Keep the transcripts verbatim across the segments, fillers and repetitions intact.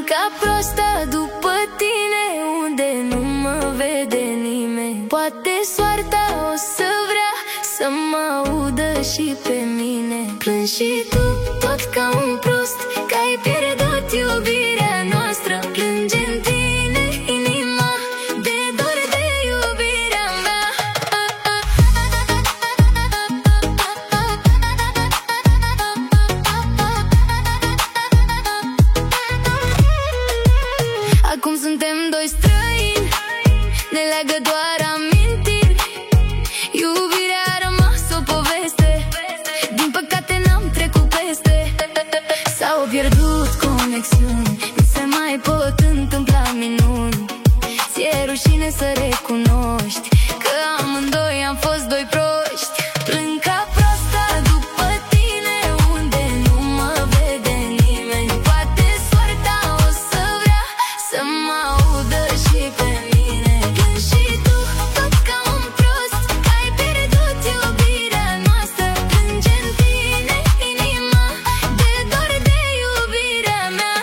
Plâng ca proasta după tine, unde nu mă vede nimeni. Poate soarta o să vrea să mă audă și pe mine. Plângi și tu, tot ca un prost, că ai pierdut iubirea noastră. Plânge în tine inima, de dor de iubirea mea. Acum suntem doi străini, ne leagă doar amintiri. Iubirea a rămas o poveste, din păcate n-am trecut peste. S-au pierdut conexiuni, nu se mai pot întâmpla minuni. Ți-e rușine să recunoști că amândoi am fost doi proști. Plâng ca proasta după tine, unde nu mă vede nimeni. Poate soarta o să vrea să mă audă și pe mine. Plângi și tu, tot ca un prost, că ai pierdut iubirea noastră. Plânge în tine inima, de dor de iubirea mea.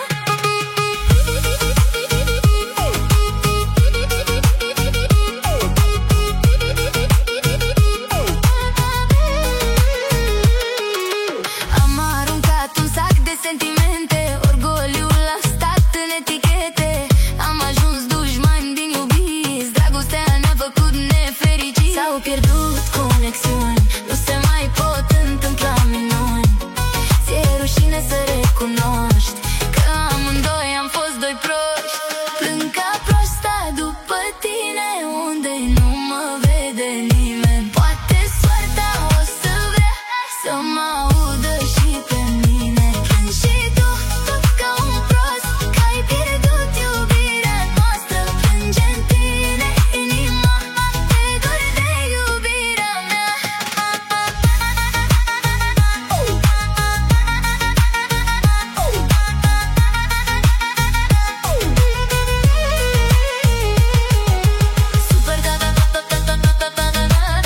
Am aruncat un sac de sentimente, orgoliul a stat în etichete. Am ajuns dușmani din iubiți, dragostea ne-a făcut nefericiți. S-au pierdut conexiuni, nu se mai pot întâmpla minuni. Ți-e rușine să recunoști că amândoi am fost doi proști. Plâng ca proasta după tine, unde nu mă vede nimeni. Poate soarta o să vrea să mă audă și pe mine. Plângi și tu, tot ca un prost, că ai pierdut iubirea noastră. Plânge în tine inima, de dor de iubirea mea. Super da da da da da da da da da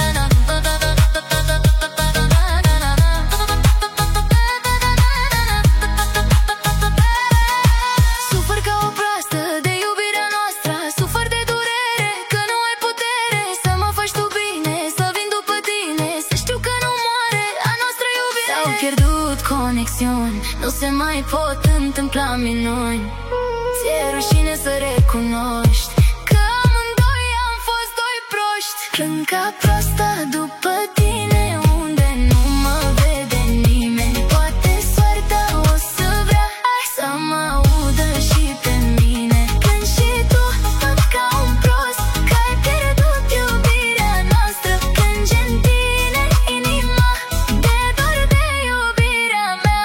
Sufăr ca o proastă de iubirea noastră. Sufăr de durere că nu ai putere să mă faci tu bine, să vin după tine, să știu că nu moare a noastră iubire. S-au pierdut conexiuni, nu se mai pot întâmpla minuni. Ți-e rușine să recunoști că amândoi am fost doi proști. Plâng ca proasta după tine, unde nu mă vede nimeni. Poate soarta o să vrea să mă audă și pe mine. Plângi și tu, tot ca un prost, că ai pierdut iubirea noastră. Plânge în tine inima, de dor de iubirea mea.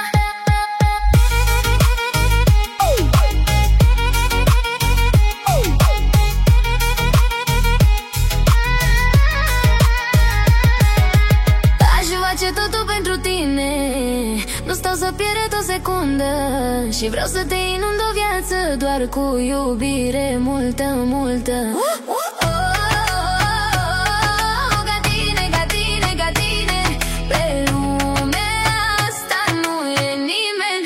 Aș face totul pentru tine, nu stau să pierd o secundă. Și vreau să te inund o viață doar cu iubire multă, multă. Ca tine, ca tine, ca tine, pe lumea asta nu e nimeni.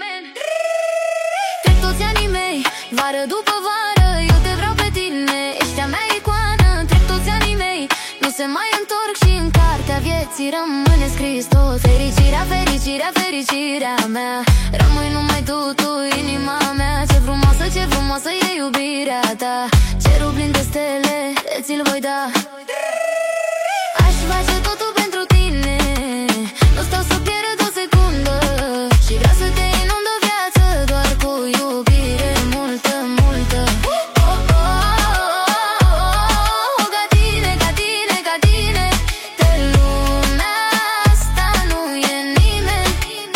Trec toți anii mei, vară după vară, eu te vreau pe tine, ești a mea icoană. Trec toți anii mei, nu se mai întorc și în cartea vieții rămâne scris tot. Fericirea, fericirea, fericirea mea, rămâi numai tu, tu, inima mea. Ce frumoasă, ce frumoasă e iubirea ta, cerul plin de stele, ți-l voi da. Aș face totul pentru tine, nu stau să pierd o secundă. Și vreau să te inund o viață doar cu iubire multă, multă. Oh, oh, oh, oh, ca tine, ca tine, ca tine, de lumea asta nu e nimeni.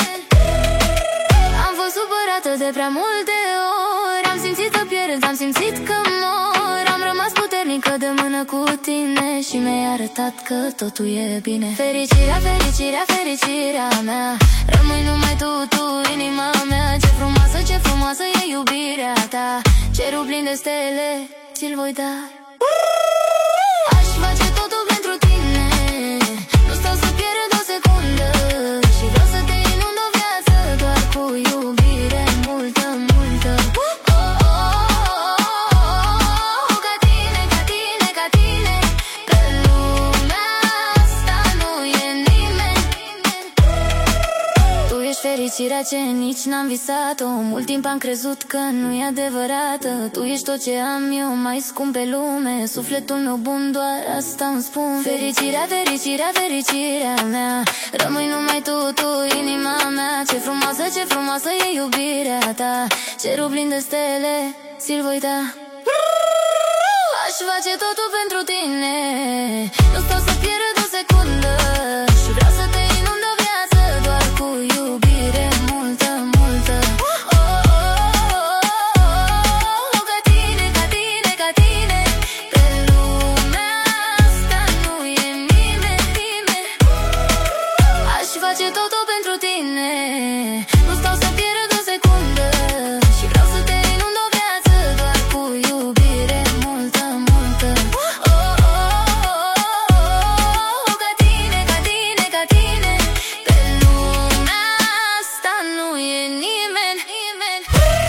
Am fost supărată de prea multe ori, am simțit că pierd, am simțit că mor. Am rămas puternică de mână cu tine și mi-ai arătat că totul e bine. Fericirea, fericirea, fericirea mea, rămâi numai tu, tu, inima mea. Ce frumoasă, ce frumoasă e iubirea ta, cerul plin de stele, ți-l voi da. Aș face totul pentru tine, nu stau să pierd o secundă. Și vreau să te inund o viață doar cu iubire multă, multă. Fericirea ce nici n-am visat-o, mult timp am crezut că nu e adevărată. Tu ești tot ce am eu mai scump pe lume, sufletul meu bun, doar asta îmi spun. Fericirea, fericirea, fericirea mea, rămâi numai tu, tu, inima mea. Ce frumoasă, ce frumoasă e iubirea ta, cerul plin de stele, ți-l voi da. Aș face totul pentru tine, nu stau să pierd o secundă și vreau să te inund o viață doar cu iubire multă, multă. Oh, oh, oh, oh, oh, ca tine, ca tine, ca tine, pe lumea asta nu e nimeni, nimeni. Aș face totul pentru tine, nu stau să pierd o secundă și vreau să te inund o viață doar cu iubire multă, multă. Oh, oh, oh, oh, oh, ca tine, ca tine, ca tine, pe lumea asta nu e nimeni, nimeni.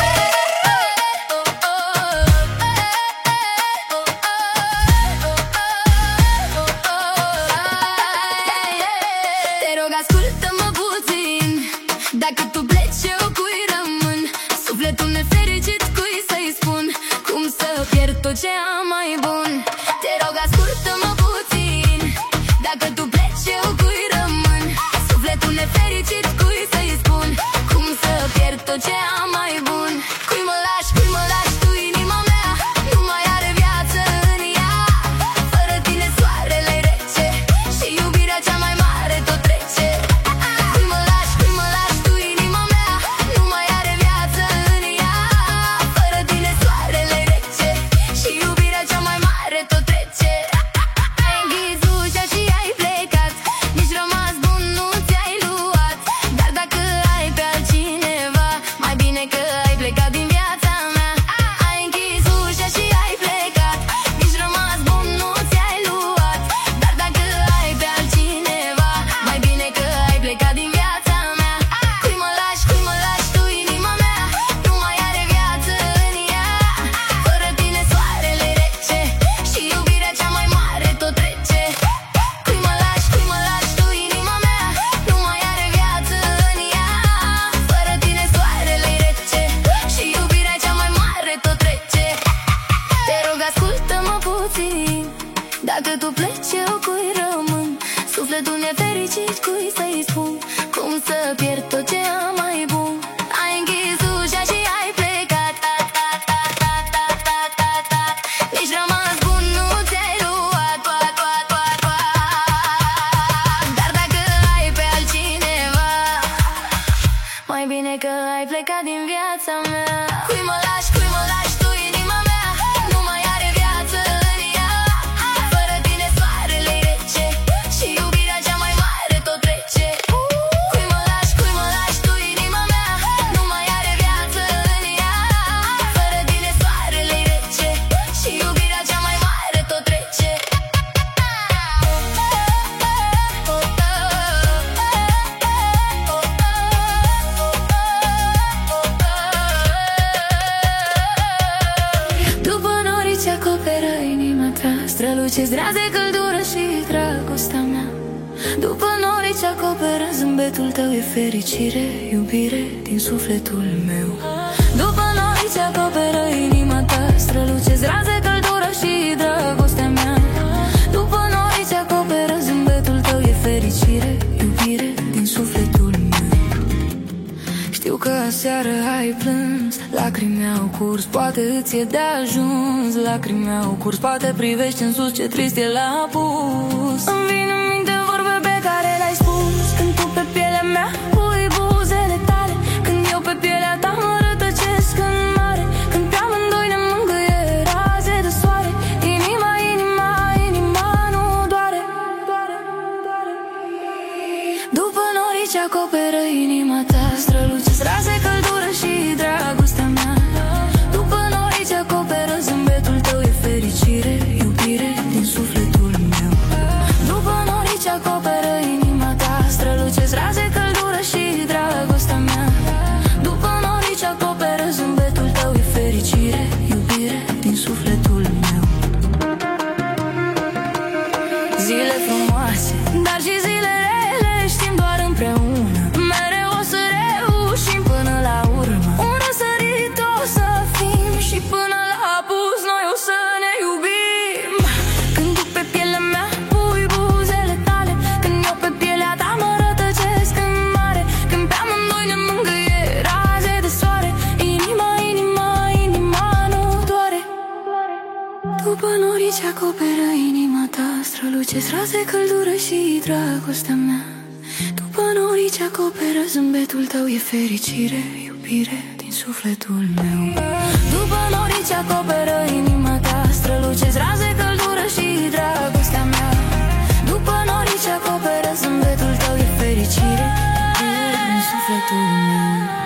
Te rog, ascultă-mă puțin, dacă tu pleci eu cui rămân? Sufletul nefericit cui să-i spun? Cum să pierd tot ce am mai bun? Te rog, ascultă-mă puțin, dacă tu pleci eu cui rămân? Sufletul nefericit cui să-i spun? Cum să pierd tot ce am mai bun? Cui mă lași, cui mă lași tu, inima mea nu mai are viață în ea. Fără tine soarele rece și iubirea cea mai mare tot trece. Cui mă lași, cui mă lași tu, inima mea nu mai are viață în ea. Fără tine soarele rece și iubirea cea mai mare tot trece. Ai închis ușa și ai plecat, nici rămas bun nu ți-ai luat. Dar dacă ai pe altcineva, mai bine că ai plecat din viața mea. Ai închis ușa și ai plecat, nici rămas bun nu ți-ai luat. Dar dacă ai pe altcineva, mai bine că ai plecat din viața mea. Cui mă lași, cui mă lași tu, inima mea nu mai are viață în ea. Fără tine soarele rece și iubirea cea mai mare tot trece. Cui mă lași, cui mă lași tu, inima mea nu mai are viață în ea. Fără tine soarele rece și iubirea cea mai mare tot trece. Te rog, ascultă-mă puțin, dacă tu pleci eu cui rămân? Sufletul nefericit cui să-i spun? Cum să pierd tot ce am mai bun? Ai închis ușa și ai plecat, nici rămas bun nu ți-ai luat. Dar dacă ai pe altcineva, mai bine că ai plecat din viața mea. Cui mă lași, cui mă lași tu, inima mea nu mai are viață în ea. Fără tine soarele rece și iubirea cea mai mare tot trece. Cui mă lași, cui mă lași tu, inima mea nu mai are viață în ea. Fără tine soarele rece și iubirea cea mai mare tot trece. După norii ce acoperă inima ta, străluceți raze, căldură și dragostea mea. După norii ce acoperă zâmbetul tău, e fericire, iubire din sufletul meu. După norii ce acoperă inima ta, străluceți raze, căldură și dragostea mea. După norii ce acoperă zâmbetul tău, e fericire, iubire din sufletul meu. Știu că aseară ai plâns, lacrimi au curs, poate îți e de ajuns. Lacrimi au curs, poate privești în sus, ce trist e la apus. Îmi vin în minte vorbe pe care le-ai spus, când tu pe pielea mea pui buzele tale, când eu pe pielea ta mă rătăcesc în mare, când pe amândoi ne mângâie raze de soare. Inima, inima, inima nu doare. După norii ce acoperă inima ta, străluceți raze, căldură și dragostea mea. După norii ce acoperă zâmbetul tău, e fericire, iubire din sufletul meu. După norii ce acoperă inima ta, străluceți raze, căldură și dragostea mea. După norii ce acoperă zâmbetul tău, e fericire, iubire din sufletul meu. Zile frumoase, dar și zile rele, știm doar împreună. Mereu o să reușim. norici acoperă inima ta, strălucesc raze, căldură și dragostea mea. După norici acoperă zâmbetul tău, e fericire, iubire din sufletul meu. După norici acoperă inima ta, strălucesc raze, căldură și dragostea mea. După norici acoperă zâmbetul tău, e fericire, iubire din sufletul meu.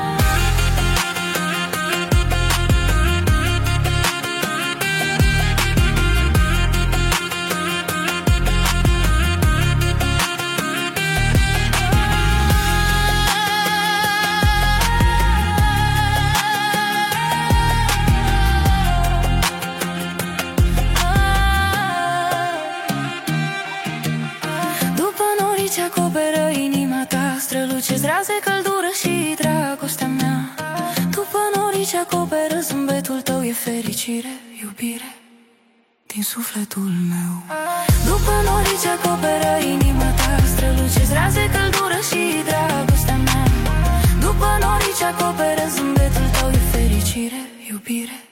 Acoperă inima ta, strălucesc raze, căldură și dragostea mea. După norici acoperă zâmbetul tău, e fericire, iubire din sufletul meu. După norici acoperă inima ta, strălucesc raze, căldură și dragostea mea. După norici acoperă zâmbetul tău, e fericire, iubire